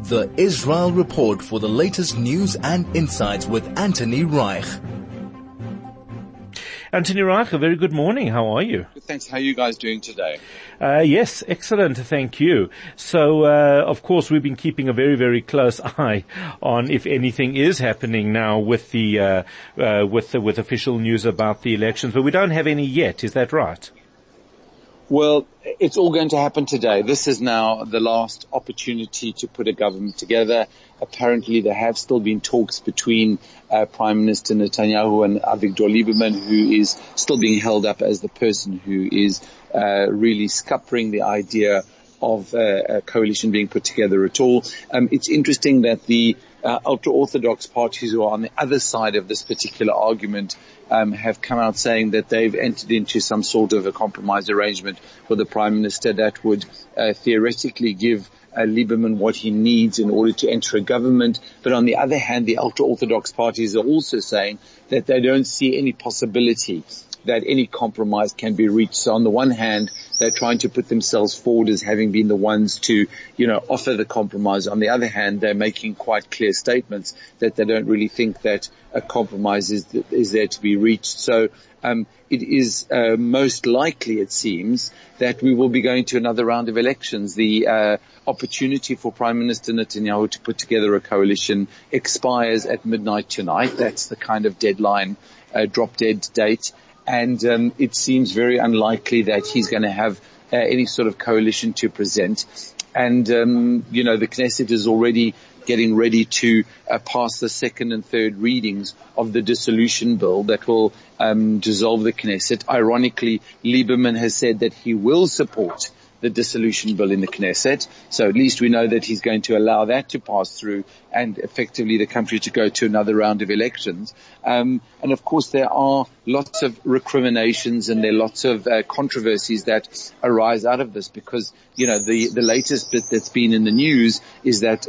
The Israel Report for the latest news and insights with Anthony Reich. Anthony Reich, a very good morning. How are you? Good, thanks. How are you guys doing today? Yes, excellent. Thank you. So, of course, we've been keeping a very, very close eye on if anything is happening now with the with official news about the elections, but we don't have any yet. Is that right? Well, it's all going to happen today. This is now the last opportunity to put a government together. Apparently, there have still been talks between Prime Minister Netanyahu and Avigdor Lieberman, who is still being held up as the person who is really scuppering the idea of a coalition being put together at all. It's interesting that the ultra-Orthodox parties who are on the other side of this particular argument have come out saying that they've entered into some sort of a compromise arrangement for the Prime Minister that would theoretically give Lieberman what he needs in order to enter a government. But on the other hand, the ultra-Orthodox parties are also saying that they don't see any possibility that any compromise can be reached. So on the one hand, they're trying to put themselves forward as having been the ones to, offer the compromise. On the other hand, they're making quite clear statements that they don't really think that a compromise is there to be reached. So it is most likely, it seems, that we will be going to another round of elections. The opportunity for Prime Minister Netanyahu to put together a coalition expires at midnight tonight. That's the kind of deadline, drop-dead date. And it seems very unlikely that he's going to have any sort of coalition to present. And, the Knesset is already getting ready to pass the second and third readings of the dissolution bill that will dissolve the Knesset. Ironically, Lieberman has said that he will support the dissolution bill in the Knesset. So at least we know that he's going to allow that to pass through and effectively the country to go to another round of elections. And of course there are lots of recriminations and there are lots of controversies that arise out of this because, the latest bit that's been in the news is that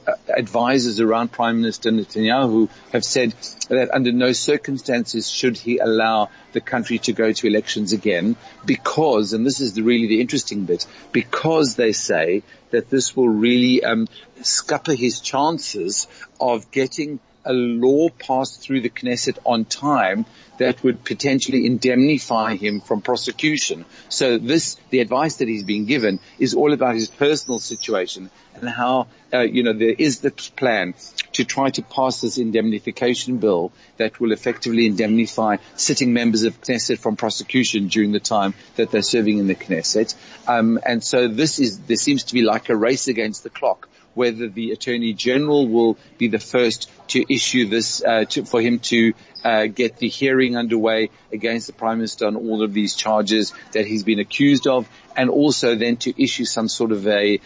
advisors around Prime Minister Netanyahu have said that under no circumstances should he allow the country to go to elections again because, and this is really the interesting bit, because they say that this will really scupper his chances of getting a law passed through the Knesset on time that would potentially indemnify him from prosecution. So the advice that he's being given is all about his personal situation and how, there is the plan to try to pass this indemnification bill that will effectively indemnify sitting members of Knesset from prosecution during the time that they're serving in the Knesset. And so there seems to be like a race against the clock, whether the Attorney General will be the first to issue this, for him to get the hearing underway against the Prime Minister on all of these charges that he's been accused of, and also then to issue some sort of an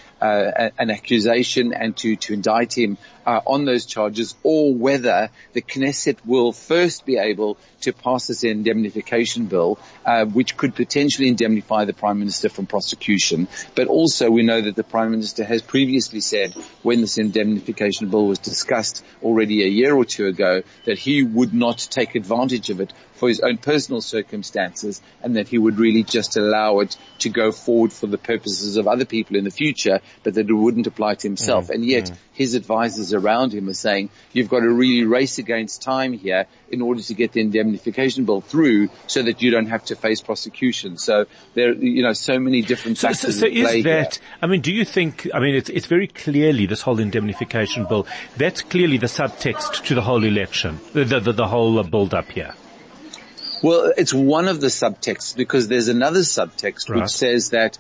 accusation and to indict him on those charges, or whether the Knesset will first be able to pass this indemnification bill, which could potentially indemnify the Prime Minister from prosecution. But also we know that the Prime Minister has previously said, when this indemnification bill was discussed already a year or two ago, that he would not take advantage of it for his own personal circumstances, and that he would really just allow it to go forward for the purposes of other people in the future, but that it wouldn't apply to himself. And yet his advisors around him are saying, you've got to really race against time here in order to get the indemnification bill through so that you don't have to face prosecution. So there, so many different factors so at play is that, here. do you think, it's very clearly this whole indemnification bill, that's clearly the subtext to the whole election, the whole build-up here. Well, it's one of the subtexts because there's another subtext which says that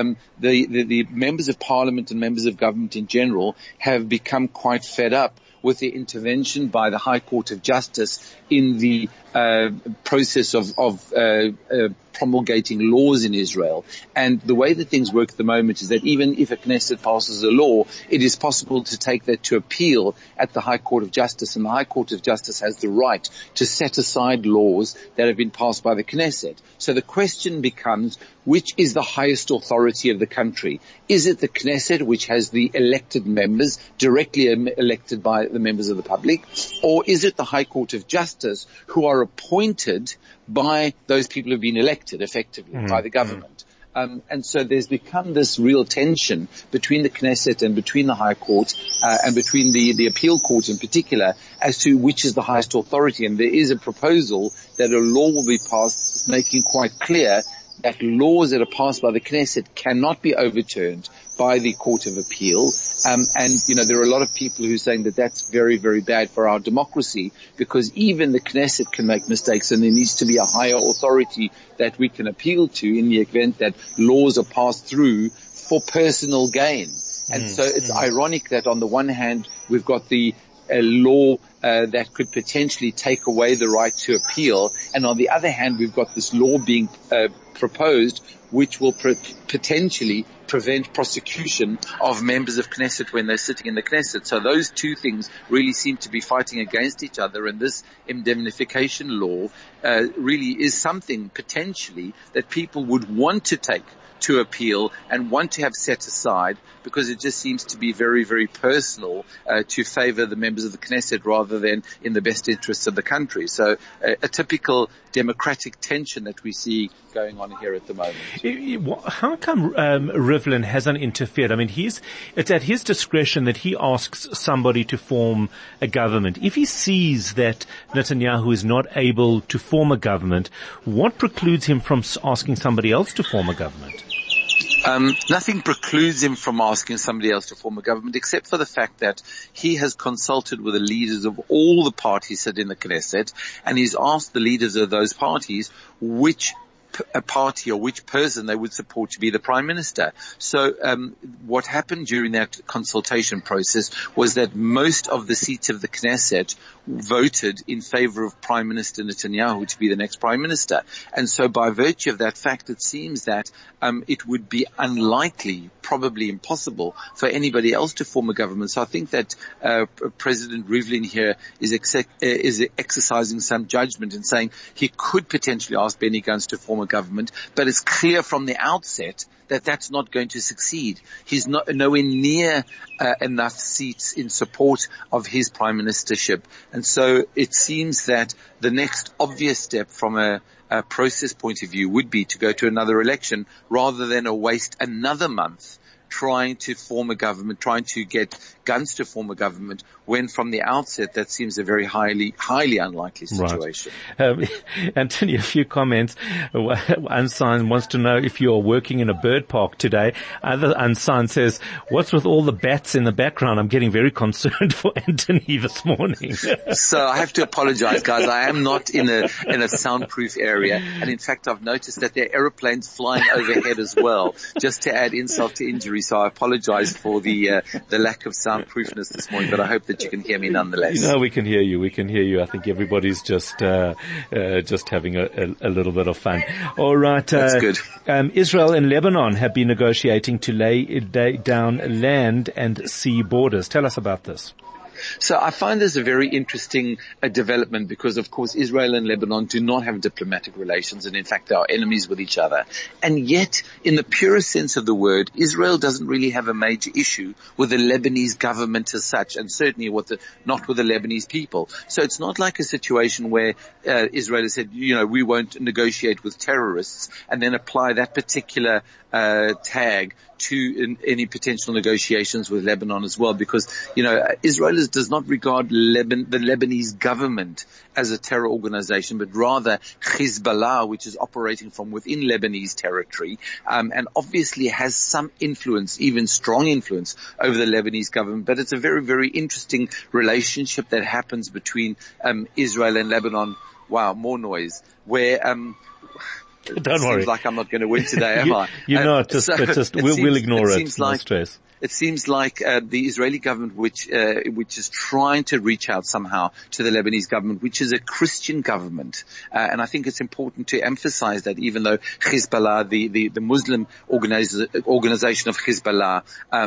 the members of parliament and members of government in general have become quite fed up with the intervention by the High Court of Justice in the process of promulgating laws in Israel. And the way that things work at the moment is that even if a Knesset passes a law, it is possible to take that to appeal at the High Court of Justice. And the High Court of Justice has the right to set aside laws that have been passed by the Knesset. So the question becomes, which is the highest authority of the country? Is it the Knesset, which has the elected members, directly elected by the members of the public? Or is it the High Court of Justice, who are appointed by those people who have been elected effectively by the government? And so there's become this real tension between the Knesset and between the High Court, and between the appeal court in particular, as to which is the highest authority. And there is a proposal that a law will be passed making quite clear that laws that are passed by the Knesset cannot be overturned by the Court of Appeal. And, there are a lot of people who are saying that that's very, very bad for our democracy, because even the Knesset can make mistakes, and there needs to be a higher authority that we can appeal to in the event that laws are passed through for personal gain. And so it's ironic that on the one hand, we've got the law that could potentially take away the right to appeal, and on the other hand, we've got this law being proposed which will potentially prevent prosecution of members of Knesset when they're sitting in the Knesset. So those two things really seem to be fighting against each other, and this indemnification law really is something potentially that people would want to take to appeal and want to have set aside, because it just seems to be very, very personal to favor the members of the Knesset rather than in the best interests of the country. So a typical democratic tension that we see going on here at the moment. How come Rivlin hasn't interfered? I mean, it's at his discretion that he asks somebody to form a government. If he sees that Netanyahu is not able to form a government, what precludes him from asking somebody else to form a government? Nothing precludes him from asking somebody else to form a government, except for the fact that he has consulted with the leaders of all the parties that in the Knesset, and he's asked the leaders of those parties which a party or which person they would support to be the prime minister. So what happened during that consultation process was that most of the seats of the Knesset voted in favor of Prime Minister Netanyahu to be the next prime minister. And so by virtue of that fact, it seems that it would be unlikely, probably impossible, for anybody else to form a government. So I think that President Rivlin here is exercising some judgment in saying he could potentially ask Benny Gantz to form a government, but it's clear from the outset that that's not going to succeed. He's nowhere near enough seats in support of his prime ministership. And so it seems that the next obvious step from a process point of view would be to go to another election rather than waste another month trying to form a government, trying to get Gantz to form a government, when from the outset that seems a very highly unlikely situation. Right. Anthony, a few comments. Ansan wants to know if you are working in a bird park today. Other Ansan says, what's with all the bats in the background? I'm getting very concerned for Anthony this morning. So I have to apologize, guys. I am not in a soundproof area. And in fact, I've noticed that there are aeroplanes flying overhead as well, just to add insult to injury. So I apologize for the lack of soundproofness this morning, but I hope that you can hear me nonetheless. No, we can hear you. We can hear you. I think everybody's just having a little bit of fun. All right. That's good. Israel and Lebanon have been negotiating to lay down land and sea borders. Tell us about this. So I find this a very interesting development, because of course Israel and Lebanon do not have diplomatic relations, and in fact they are enemies with each other. And yet, in the purest sense of the word, Israel doesn't really have a major issue with the Lebanese government as such, and certainly not with the Lebanese people. So it's not like a situation where Israel has said, we won't negotiate with terrorists, and then apply that particular tag to any potential negotiations with Lebanon as well, because Israel does not regard the Lebanese government as a terror organization, but rather Hezbollah, which is operating from within Lebanese territory, and obviously has some influence, even strong influence, over the Lebanese government. But it's a very, very interesting relationship that happens between Israel and Lebanon. Wow, more noise. Where Don't worry. Seems like I'm not going to win today, am I? You're not. We'll ignore it. No stress. It seems like the Israeli government, which is trying to reach out somehow to the Lebanese government, which is a Christian government, and I think it's important to emphasize that, even though Hezbollah, the Muslim organization of Hezbollah,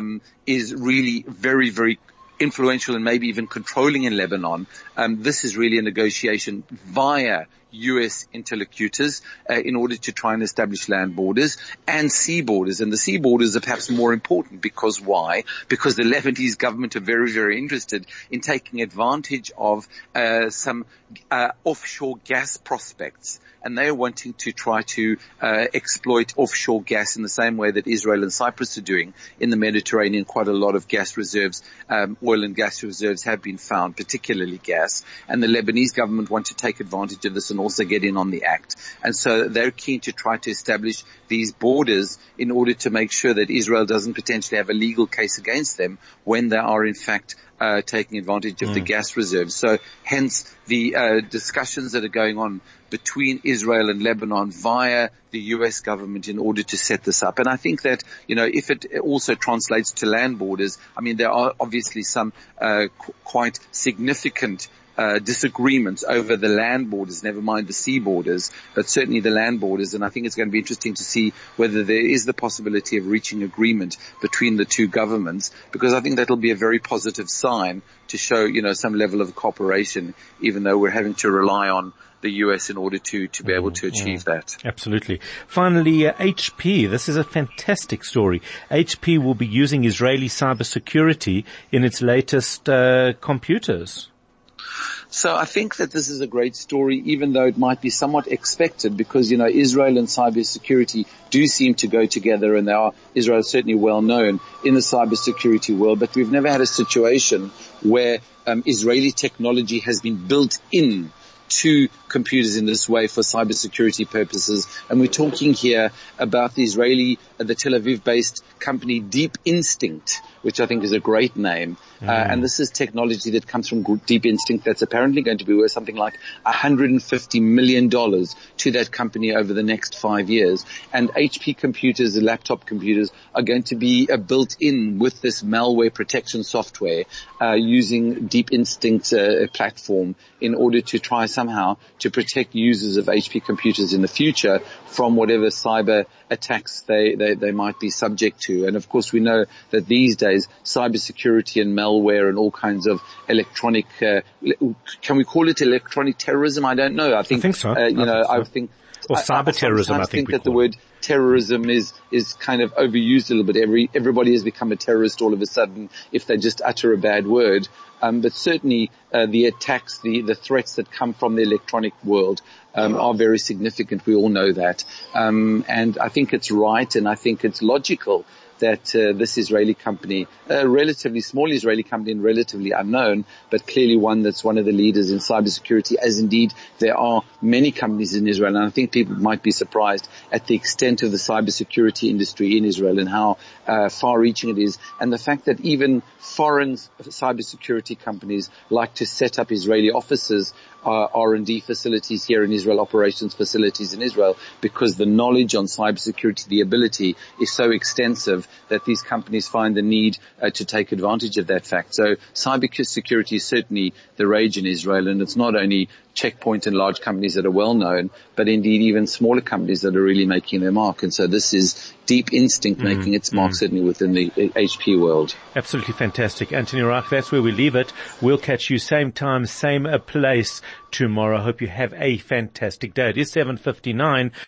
is really very, very influential and maybe even controlling in Lebanon, this is really a negotiation via U.S. interlocutors in order to try and establish land borders and sea borders. And the sea borders are perhaps more important because why? Because the Lebanese government are very, very interested in taking advantage of some offshore gas prospects. And they are wanting to try to exploit offshore gas in the same way that Israel and Cyprus are doing in the Mediterranean. Quite a lot of gas reserves, oil and gas reserves have been found, particularly gas. And the Lebanese government want to take advantage of this and also get in on the act. And so they're keen to try to establish these borders in order to make sure that Israel doesn't potentially have a legal case against them when they are in fact taking advantage of the gas reserves. So hence the discussions that are going on between Israel and Lebanon via the U.S. government in order to set this up. And I think that, if it also translates to land borders, I mean, there are obviously some quite significant disagreements over the land borders, never mind the sea borders, but certainly the land borders. And I think it's going to be interesting to see whether there is the possibility of reaching agreement between the two governments, because I think that'll be a very positive sign to show, some level of cooperation, even though we're having to rely on the U.S. in order to be able to achieve that. Absolutely. Finally, HP. This is a fantastic story. HP will be using Israeli cybersecurity in its latest computers. So I think that this is a great story, even though it might be somewhat expected, because, Israel and cybersecurity do seem to go together, and Israel is certainly well known in the cybersecurity world, but we've never had a situation where Israeli technology has been built in to computers in this way for cybersecurity purposes. And we're talking here about the Tel Aviv-based company Deep Instinct, which I think is a great name. And this is technology that comes from Deep Instinct that's apparently going to be worth something like $150 million to that company over the next 5 years. And HP computers, the laptop computers, are going to be built in with this malware protection software using Deep Instinct platform in order to try somehow to protect users of HP computers in the future from whatever cyber attacks they might be subject to. And of course we know that these days cybersecurity and malware and all kinds of electronic, can we call it electronic terrorism? I don't know. I think so. I think or cyber terrorism, I think that the word terrorism is kind of overused a little bit. Everybody has become a terrorist all of a sudden if they just utter a bad word. But certainly, the attacks, the threats that come from the electronic world, are very significant. We all know that. And I think it's right, and I think it's logical that this Israeli company, a relatively small Israeli company and relatively unknown, but clearly one that's one of the leaders in cybersecurity, as indeed there are many companies in Israel. And I think people might be surprised at the extent of the cybersecurity industry in Israel and how far-reaching it is. And the fact that even foreign cybersecurity companies like to set up Israeli offices, R&D facilities here in Israel, operations facilities in Israel, because the knowledge on cybersecurity, the ability is so extensive that these companies find the need to take advantage of that fact. So cybersecurity is certainly the rage in Israel, and it's not only Checkpoint and large companies that are well known, but indeed even smaller companies that are really making their mark. And so this is Deep Instinct making its mark certainly within the HP world. Absolutely fantastic. Anthony Reich, that's where we leave it. We'll catch you same time, same place tomorrow. Hope you have a fantastic day. It is 7:59.